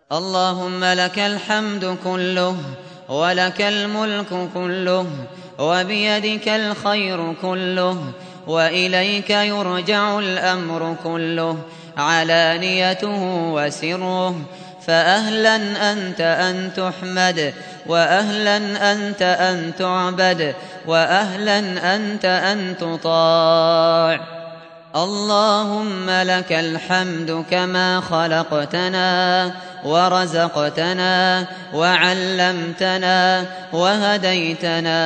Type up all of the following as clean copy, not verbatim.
اللهم لك الحمد كله، ولك الملك كله، وبيدك الخير كله، وإليك يرجع الأمر كله، علانيته وسره. فأهلا أنت أن تحمد، وأهلا أنت أن تعبد، وأهلا أنت أن تطاع. اللهم لك الحمد كما خلقتنا ورزقتنا وعلمتنا وهديتنا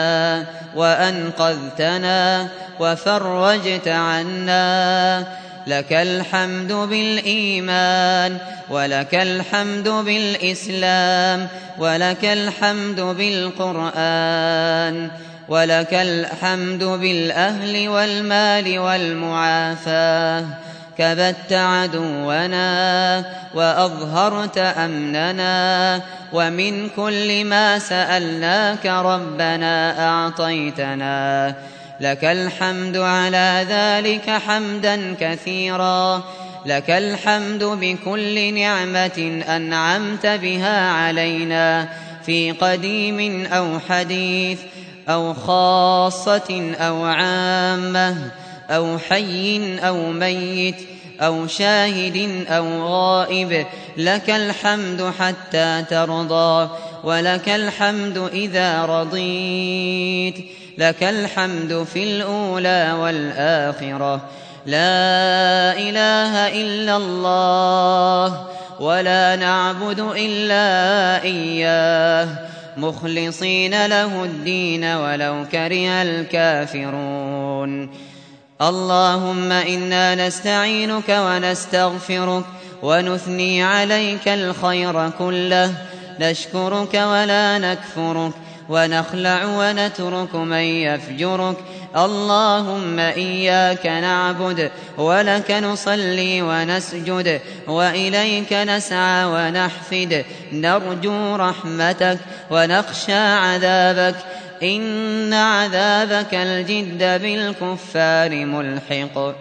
وأنقذتنا وفرجت عنا. لك الحمد بالإيمان، ولك الحمد بالإسلام، ولك الحمد بالقرآن، ولك الحمد بالأهل والمال والمعافاة. كبت عدونا وأظهرت أمننا، ومن كل ما سألناك ربنا أعطيتنا. لك الحمد على ذلك حمدا كثيرا. لك الحمد بكل نعمة أنعمت بها علينا، في قديم أو حديث، أو خاصة أو عامة، أو حي أو ميت، أو شاهد أو غائب. لك الحمد حتى ترضى، ولك الحمد إذا رضيت. لك الحمد في الأولى والآخرة. لا إله إلا الله، ولا نعبد إلا إياه، مخلصين له الدين ولو كره الكافرون. اللهم إنا نستعينك ونستغفرك، ونثني عليك الخير كله، نشكرك ولا نكفرك، ونخلع ونترك من يفجرك. اللهم إياك نعبد، ولك نصلي ونسجد، وإليك نسعى ونحفد، نرجو رحمتك ونخشى عذابك، إن عذابك الجد بالكفار ملحق.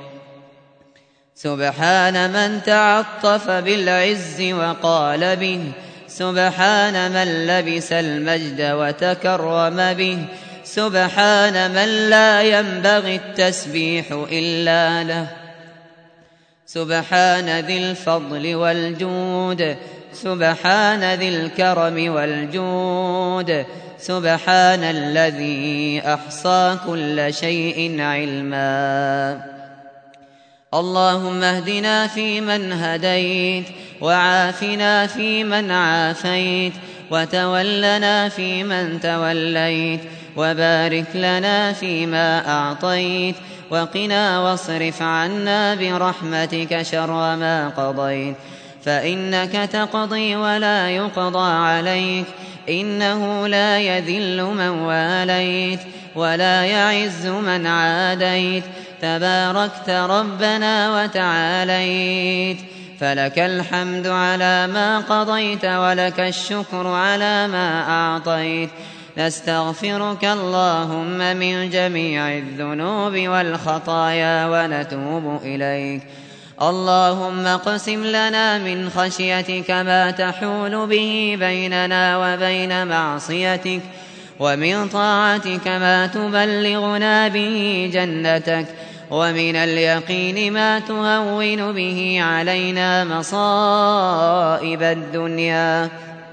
سبحان من تعطف بالعز وقال به، سبحان من لبس المجد وتكرم به، سبحان من لا ينبغي التسبيح إلا له. سبحان ذي الفضل والجود، سبحان ذي الكرم والجود، سبحان الذي أحصى كل شيء علما. اللهم اهدنا فيمن هديت، وعافنا فيمن عافيت، وتولنا فيمن توليت، وبارك لنا فيما أعطيت، وقنا واصرف عنا برحمتك شر ما قضيت. فإنك تقضي ولا يقضى عليك، إنه لا يذل من واليت، ولا يعز من عاديت، تباركت ربنا وتعاليت. فلك الحمد على ما قضيت، ولك الشكر على ما أعطيت. نستغفرك اللهم من جميع الذنوب والخطايا ونتوب إليك. اللهم اقسم لنا من خشيتك ما تحول به بيننا وبين معصيتك، ومن طاعتك ما تبلغنا به جنتك، ومن اليقين ما تهون به علينا مصائب الدنيا.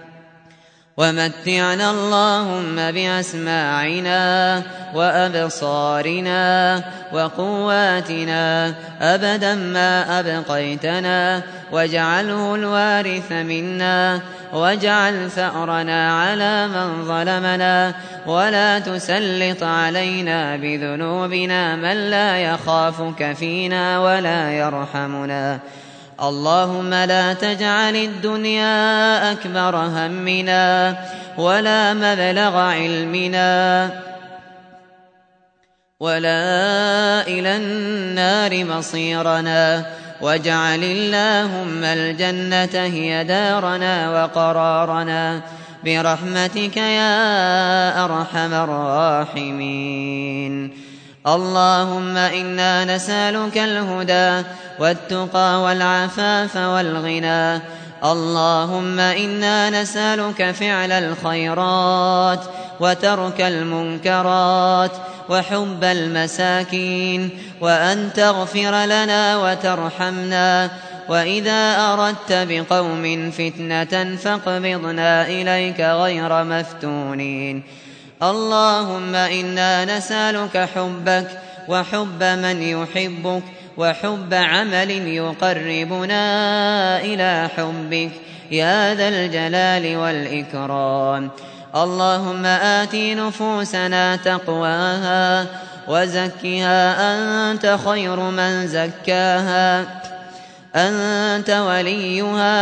ومتعنا اللهم بأسماعنا وأبصارنا وقواتنا أبدا ما أبقيتنا، واجعله الوارث منا، واجعل ثأرنا على من ظلمنا، ولا تسلط علينا بذنوبنا من لا يخافك فينا ولا يرحمنا. اللهم لا تجعل الدنيا أكبر همنا، ولا مبلغ علمنا، ولا إلى النار مصيرنا، واجعل اللهم الجنة هي دارنا وقرارنا، برحمتك يا أرحم الراحمين. اللهم إنا نسألك الهدى والتقى والعفاف والغنى. اللهم إنا نسألك فعل الخيرات وترك المنكرات وحب المساكين، وأن تغفر لنا وترحمنا، وإذا أردت بقوم فتنة فاقبضنا إليك غير مفتونين. اللهم إنا نسألك حبك وحب من يحبك وحب عمل يقربنا إلى حبك يا ذا الجلال والإكرام. اللهم آت نفوسنا تقواها وزكها أنت خير من زكاها، أنت وليها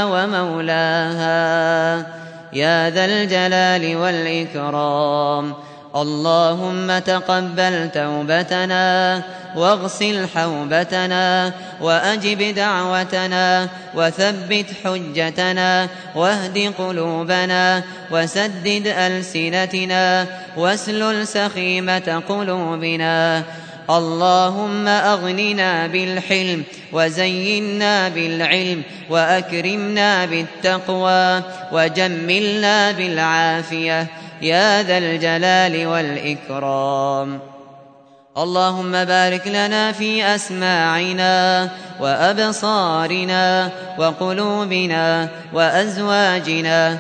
ومولاها يا ذا الجلال والإكرام. اللهم تقبل توبتنا واغسل حوبتنا وأجب دعوتنا وثبت حجتنا واهد قلوبنا وسدد ألسنتنا واسلل سخيمة قلوبنا. اللهم أغننا بالحلم وزينا بالعلم وأكرمنا بالتقوى وجملنا بالعافية يا ذا الجلال والإكرام. اللهم بارك لنا في أسماعنا وأبصارنا وقلوبنا وأزواجنا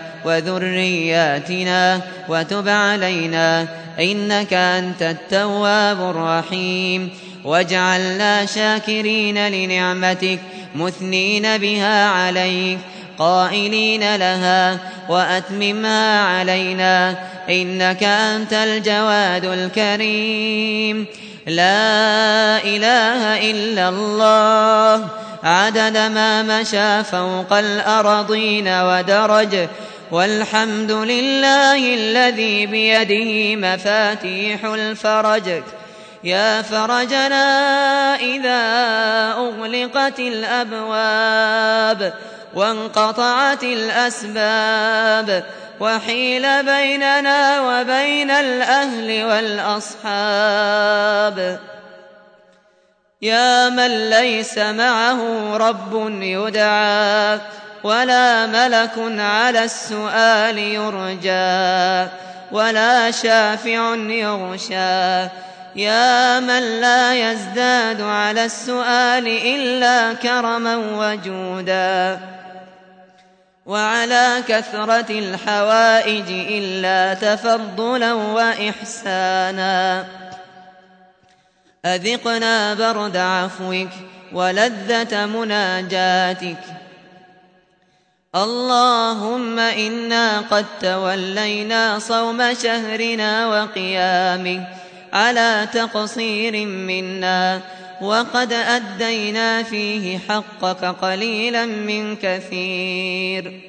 وذرياتنا وتب علينا إنك أنت التواب الرحيم، واجعلنا شاكرين لنعمتك مثنين بها عليك قائلين لها وأتممها علينا إنك أنت الجواد الكريم. لا إله إلا الله عدد ما مشى فوق الأرضين ودرج، والحمد لله الذي بيده مفاتيح الفرج. يا فرجنا إذا أغلقت الأبواب وانقطعت الأسباب وحيل بيننا وبين الأهل والأصحاب. يا من ليس معه رب يدعى ولا ملك على السؤال يرجى ولا شافع يغشى. يا من لا يزداد على السؤال إلا كرما وجودا، وعلى كثرة الحوائج إلا تفضلا وإحسانا. أذقنا برد عفوك ولذة مناجاتك. اللهم إنا قد تولينا صوم شهرنا وقيامه على تقصير منا، وقد أدينا فيه حقك قليلا من كثير،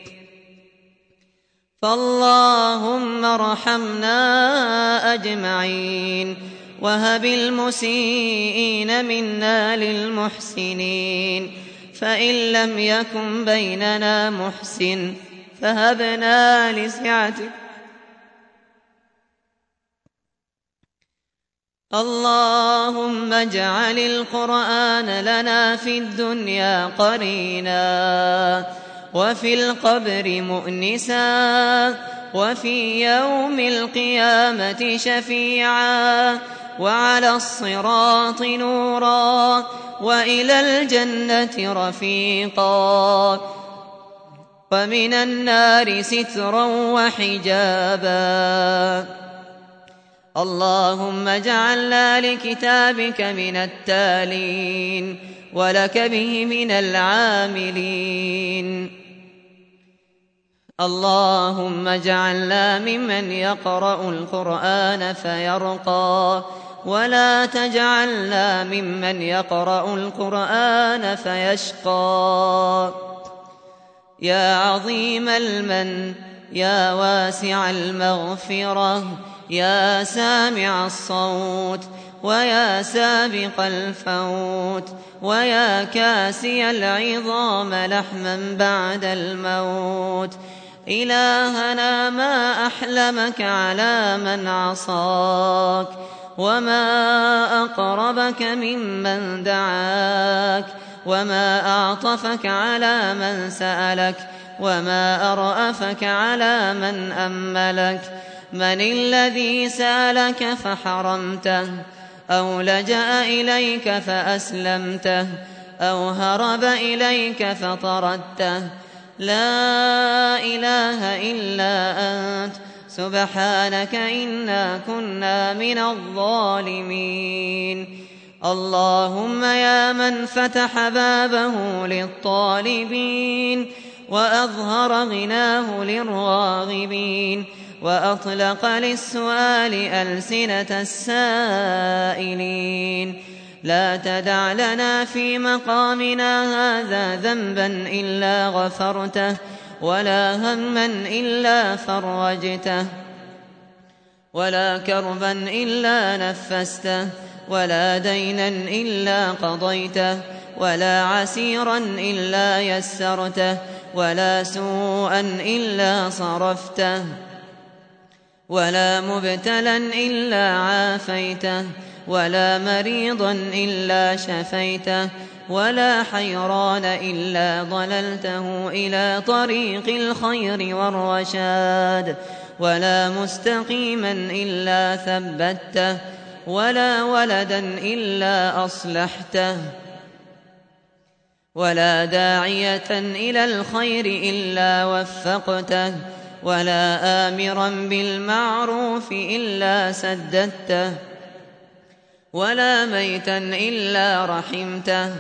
فاللهم ارحمنا أجمعين، وهب المسيئين منا للمحسنين، فإن لم يكن بيننا محسن فهبنا لسعتك. اللهم اجعل القرآن لنا في الدنيا قرينا، وفي القبر مؤنسا، وفي يوم القيامة شفيعا، وعلى الصراط نورا، وإلى الجنة رفيقا، ومن النار سترا وحجابا. اللهم اجعلنا لكتابك من التالين، ولك به من العاملين. اللهم اجعلنا ممن يقرأ القرآن فيرقى، ولا تجعلنا ممن يقرأ القرآن فيشقى. يا عظيم المن، يا واسع المغفرة، يا سامع الصوت، ويا سابق الفوت، ويا كاسي العظام لحما بعد الموت. إلهنا ما أحلمك على من عصاك، وما أقربك ممن دعاك، وما أعطفك على من سألك، وما أرأفك على من أملك. من الذي سألك فحرمته أو لجأ إليك فأسلمته أو هرب إليك فطردته؟ لا إله إلا أنت سبحانك إنا كنا من الظالمين. اللهم يا من فتح بابه للطالبين وأظهر غناه للراغبين وأطلق للسؤال ألسنة السائلين، لا تدع لنا في مقامنا هذا ذنبا إلا غفرته ولا هما إلا فرجته ولا كربا إلا نفسته ولا دينا إلا قضيته ولا عسيرا إلا يسرته ولا سوءا إلا صرفته ولا مبتلا إلا عافيته ولا مريضا إلا شفيته ولا حيران إلا ضللته إلى طريق الخير والرشاد ولا مستقيما إلا ثبته ولا ولدا إلا أصلحته ولا داعية إلى الخير إلا وفقته ولا آمرا بالمعروف إلا سددته ولا ميتا إلا رحمته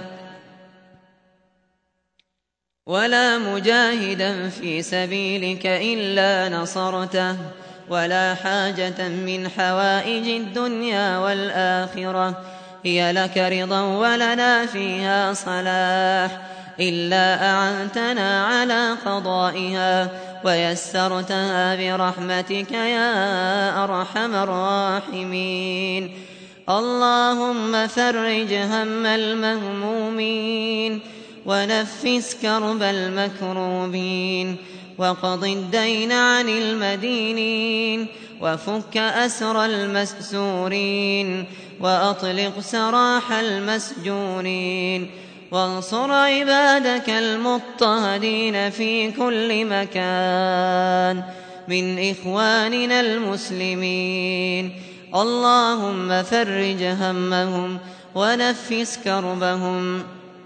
ولا مجاهدا في سبيلك إلا نصرته ولا حاجة من حوائج الدنيا والآخرة هي لك رضا ولنا فيها صلاح إلا أعنتنا على قضائها ويسرتها برحمتك يا أرحم الراحمين. اللهم فرج هم المهمومين ونفس كرب المكروبين وقض الدين عن المدينين وفك أسر المسسورين وأطلق سراح المسجونين وانصر عبادك المضطهدين في كل مكان من إخواننا المسلمين. اللهم فرج همهم ونفس كربهم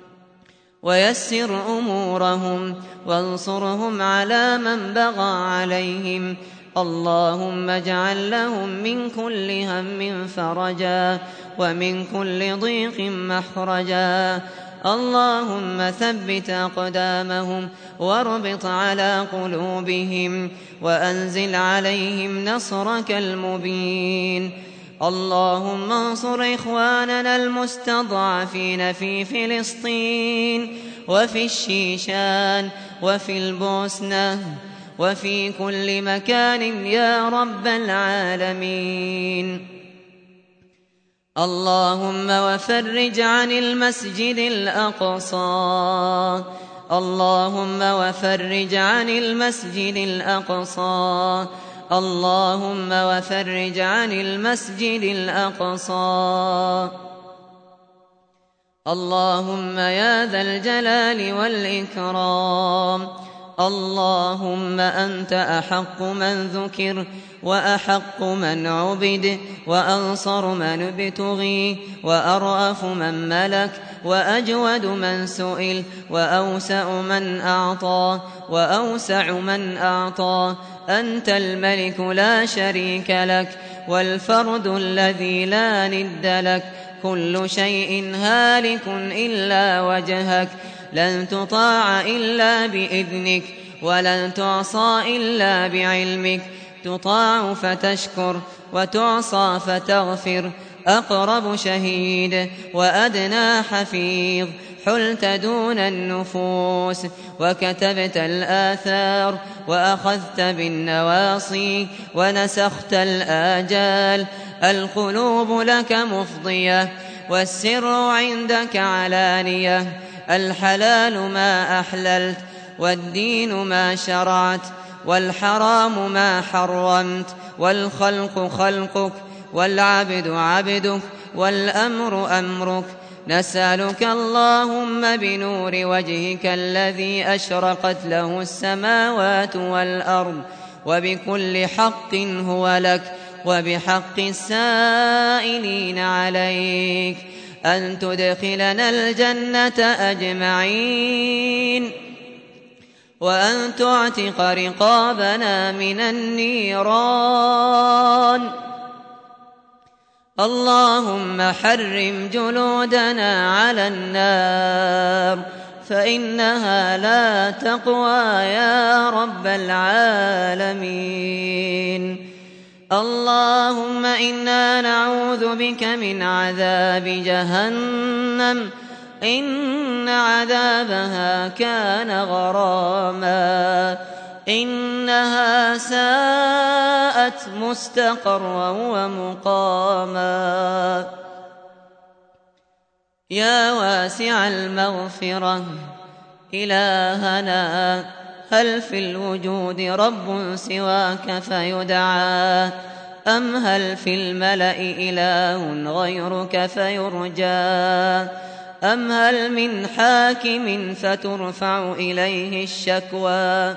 ويسر أمورهم وانصرهم على من بغى عليهم. اللهم اجعل لهم من كل هم فرجا ومن كل ضيق مخرجا. اللهم ثبت أقدامهم واربط على قلوبهم وأنزل عليهم نصرك المبين. اللهم انصر إخواننا المستضعفين في فلسطين وفي الشيشان وفي البوسنة وفي كل مكان يا رب العالمين. اللهم وفرج عن المسجد الأقصى. اللهم وفرج عن المسجد الأقصى. اللهم وفرج عن المسجد الأقصى. اللهم يا ذا الجلال والإكرام. اللهم أنت أحق من ذكر وأحق من عبد وأنصر من ابتغي وأرأف من ملك وأجود من سئل وأوسع من أعطى. أنت الملك لا شريك لك والفرد الذي لا ند لك. كل شيء هالك إلا وجهك، لن تطاع إلا بإذنك ولن تعصى إلا بعلمك. تطاع فتشكر وتعصى فتغفر. أقرب شهيد وأدنى حفيظ، حلت دون النفوس وكتبت الآثار وأخذت بالنواصي ونسخت الآجال. القلوب لك مفضية والسر عندك علانية. الحلال ما أحللت والدين ما شرعت والحرام ما حرمت. والخلق خلقك والعبد عبدك والأمر أمرك. نسألك اللهم بنور وجهك الذي أشرقت له السماوات والأرض وبكل حق هو لك وبحق السائلين عليك أن تدخلنا الجنة أجمعين وأن تعتق رقابنا من النيران. اللهم حرم جلودنا على النار فإنها لا تقوى يا رب العالمين. اللهم إنا نعوذ بك من عذاب جهنم إن عذابها كان غراما إنها ساءت مستقرا ومقاما. يا واسع المغفرة إلهنا هل في الوجود رب سواك فيدعى أم هل في الملأ إله غيرك فيرجى أم هل من حاكم فترفع إليه الشكوى.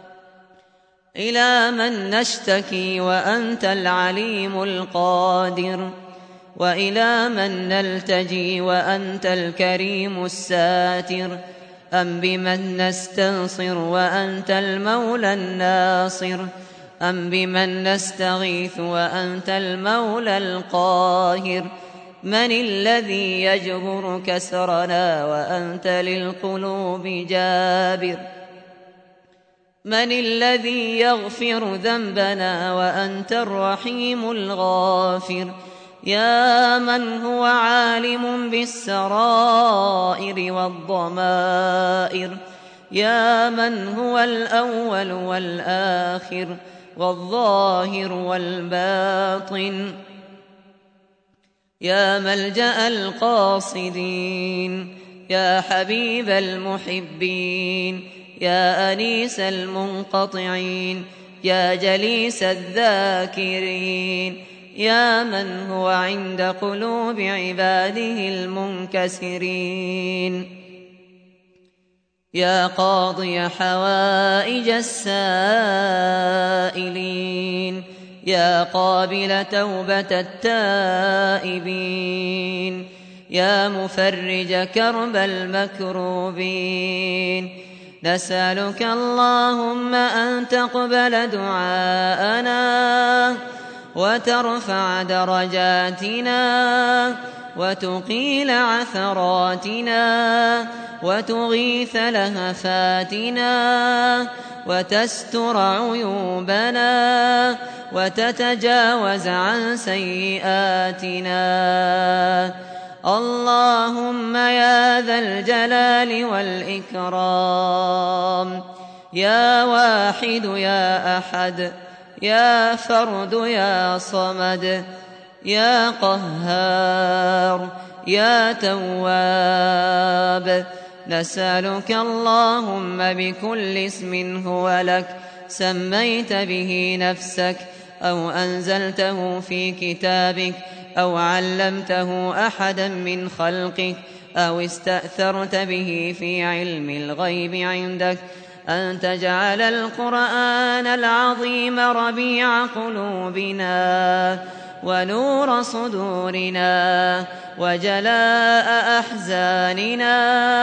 إلى من نشتكي وأنت العليم القادر وإلى من نلتجي وأنت الكريم الساتر أم بمن نستنصر وأنت المولى الناصر أم بمن نستغيث وأنت المولى القاهر. من الذي يجبر كسرنا وأنت للقلوب جابر. من الذي يغفر ذنبنا وأنت الرحيم الغافر. يا من هو عالم بالسرائر والضمائر. يا من هو الأول والآخر والظاهر والباطن. يا ملجأ القاصدين. يا حبيب المحبين. يا أنيس المنقطعين. يا جليس الذاكرين. يا من هو عند قلوب عباده المنكسرين. يا قاضي حوائج السائلين. يا قابل توبة التائبين. يا مفرج كرب المكروبين. نسألك اللهم أن تقبل دعاءنا وترفع درجاتنا وتقيل عثراتنا وتغيث لهفاتنا وتستر عيوبنا وتتجاوز عن سيئاتنا. اللهم يا ذا الجلال والإكرام يا واحد يا أحد يا فرد يا صمد يا قهار يا تواب. نسألك اللهم بكل اسم هو لك سميت به نفسك أو أنزلته في كتابك أو علمته أحدا من خلقك أو استأثرت به في علم الغيب عندك أن تجعل القرآن العظيم ربيع قلوبنا ونور صدورنا وجلاء أحزاننا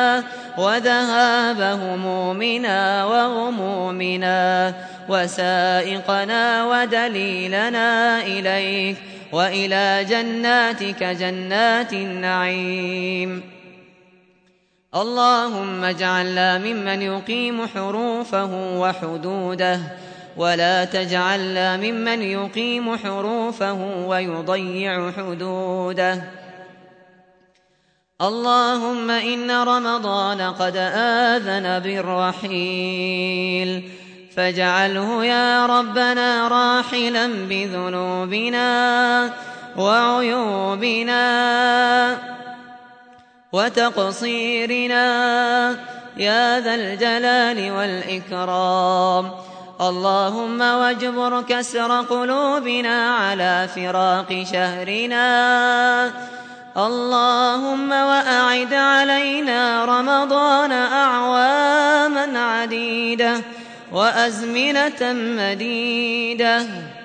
وذهاب همومنا وغمومنا وسائقنا ودليلنا إليك وإلى جناتك جنات النعيم. اللهم اجعلنا ممن يقيم حروفه وحدوده ولا تجعلنا ممن يقيم حروفه ويضيع حدوده. اللهم إن رمضان قد آذن بالرحيل فاجعله يا ربنا راحلا بذنوبنا وعيوبنا وتقصيرنا يا ذا الجلال والإكرام. اللهم واجبر كسر قلوبنا على فراق شهرنا. اللهم وأعد علينا رمضان أعواما عديدة وأزمنة مديدة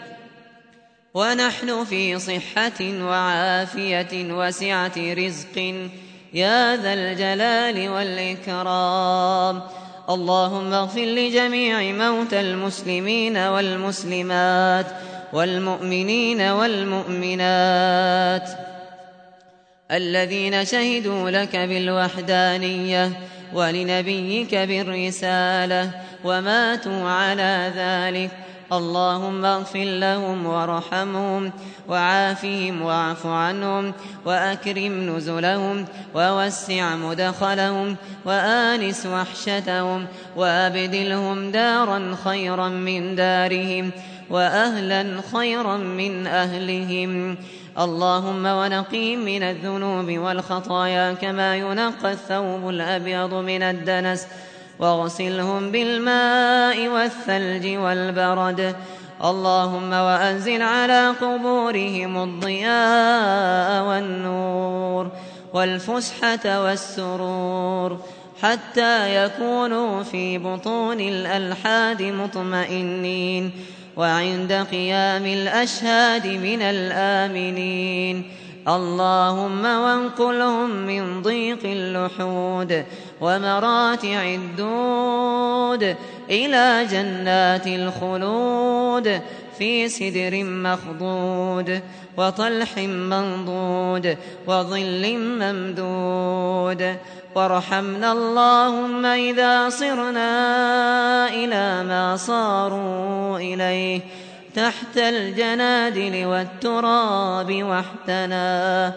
ونحن في صحة وعافية وسعة رزق يا ذا الجلال والإكرام. اللهم اغفر لجميع موتى المسلمين والمسلمات والمؤمنين والمؤمنات الذين شهدوا لك بالوحدانية ولنبيك بالرسالة وماتوا على ذلك. اللهم اغفر لهم وارحمهم وعافهم واعف عنهم وأكرم نزلهم ووسع مدخلهم وآنس وحشتهم وأبدلهم دارا خيرا من دارهم وأهلا خيرا من أهلهم. اللهم ونقيهم من الذنوب والخطايا كما ينقى الثوب الأبيض من الدنس واغسلهم بالماء والثلج والبرد. اللهم وأنزل على قبورهم الضياء والنور والفسحة والسرور حتى يكونوا في بطون الألحاد مطمئنين وعند قيام الأشهاد من الآمنين. اللهم وانقلهم من ضيق اللحود ومراتع الدود إلى جنات الخلود في سدر مخضود وطلح منضود وظل ممدود. وارحمنا اللهم إذا صرنا إلى ما صاروا إليه تحت الجنادل والتراب وحدنا.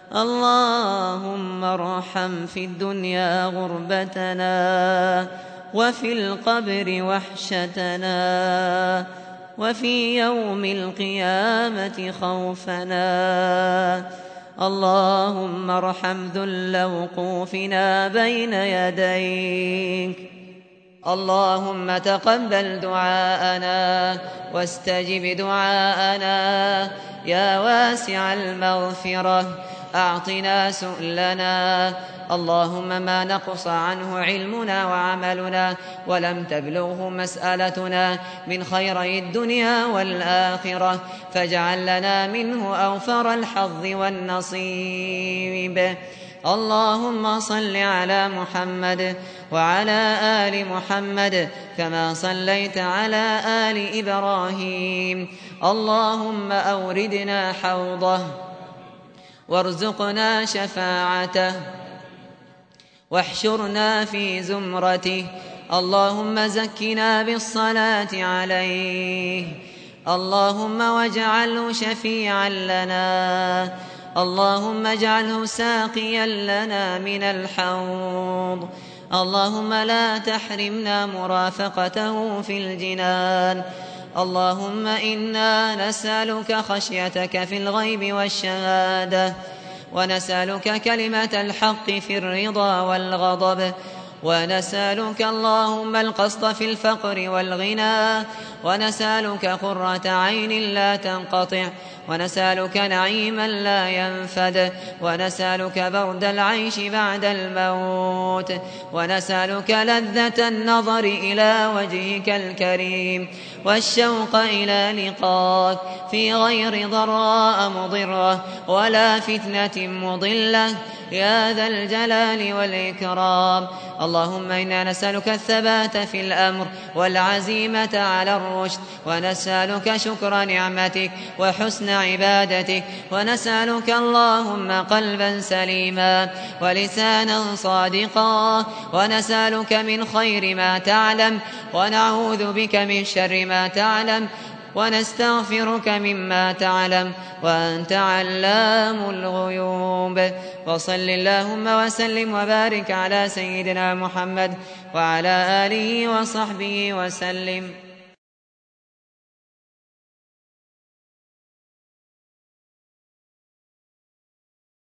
اللهم ارحم في الدنيا غربتنا وفي القبر وحشتنا وفي يوم القيامة خوفنا. اللهم ارحم ذل وقوفنا بين يديك. اللهم تقبل دعاءنا واستجب دعاءنا يا واسع المغفرة. أعطنا سؤلنا. اللهم ما نقص عنه علمنا وعملنا ولم تبلغه مسألتنا من خيري الدنيا والآخرة فاجعل لنا منه أوفر الحظ والنصيب. اللهم صل على محمد وعلى آل محمد كما صليت على آل إبراهيم. اللهم أوردنا حوضه وارزقنا شفاعته واحشرنا في زمرته. اللهم زكنا بالصلاة عليه. اللهم واجعله شفيعا لنا. اللهم اجعله ساقيا لنا من الحوض. اللهم لا تحرمنا مرافقته في الجنان. اللهم إنا نسألك خشيتك في الغيب والشهادة ونسألك كلمة الحق في الرضا والغضب ونسألك اللهم القسط في الفقر والغنى ونسألك قرة عين لا تنقطع ونسألك نعيما لا ينفد ونسألك برد العيش بعد الموت ونسألك لذة النظر إلى وجهك الكريم والشوق إلى لقاك في غير ضراء مضرة ولا فتنة مضلة يا ذا الجلال والإكرام. اللهم إنا نسألك الثبات في الأمر والعزيمة على الرشد ونسألك شكر نعمتك وحسن عبادتك ونسألك اللهم قلبا سليما ولسانا صادقا ونسألك من خير ما تعلم ونعوذ بك من شر ما تعلم ونستغفرك مما تعلم وأنت علام الغيوب. وصل اللهم وسلم وبارك على سيدنا محمد وعلى آله وصحبه وسلم.